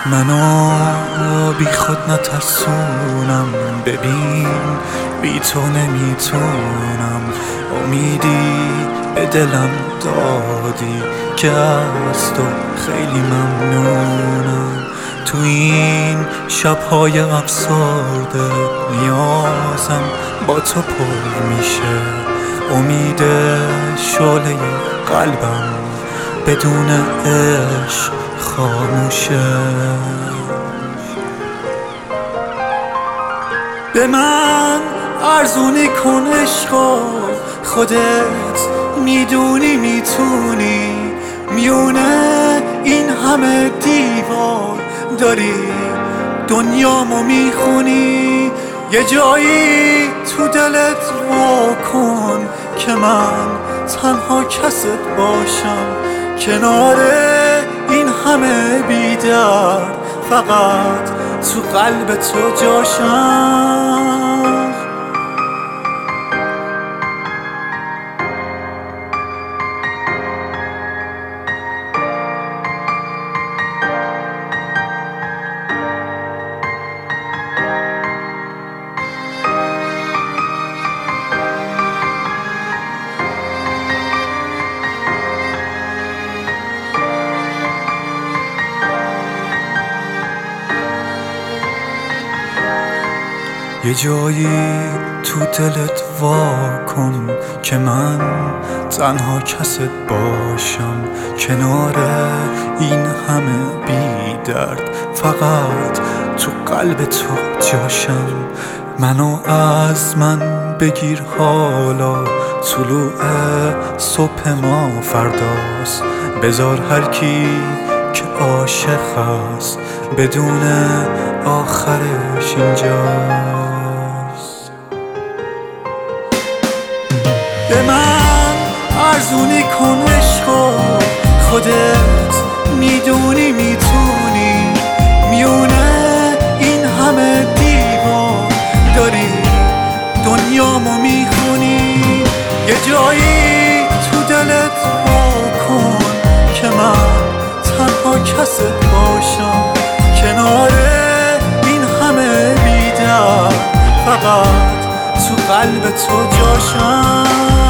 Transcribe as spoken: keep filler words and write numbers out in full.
منو بی خود نترسونم، ببین بی تو نمیتونم. امیدی به دلم دادی که از تو خیلی ممنونم. تو این شبهای افسرده نیازم با تو پر میشه. امید شعله قلبم بدون عشق خاموشه. به من ارزونی کن عشقا، خودت میدونی میتونی. میونه این همه دیوار داری دنیامو میخونی. یه جایی تو دلت وا کن که من تنها کست باشم. کنار این همه بی‌درد فقط تو قلب تو جاشم. یه جایی تو دلت وا کن که من تنها کست باشم. کنار این همه بی درد فقط تو قلب تو جاشم. منو از من بگیر حالا، طلوع صبح ما فرداست. بذار هر کی که عاشق هست بدون آخرش اینجاست. به من ارزونی کن عشقا، خودت میدونی میتونی. میونه این همه دیوار داری دنیامو میخونی. یه جایی تو دلت وا کن که من تنها کست باشم. کنار این همه بی‌درد فقط تو قلب تو جاشم.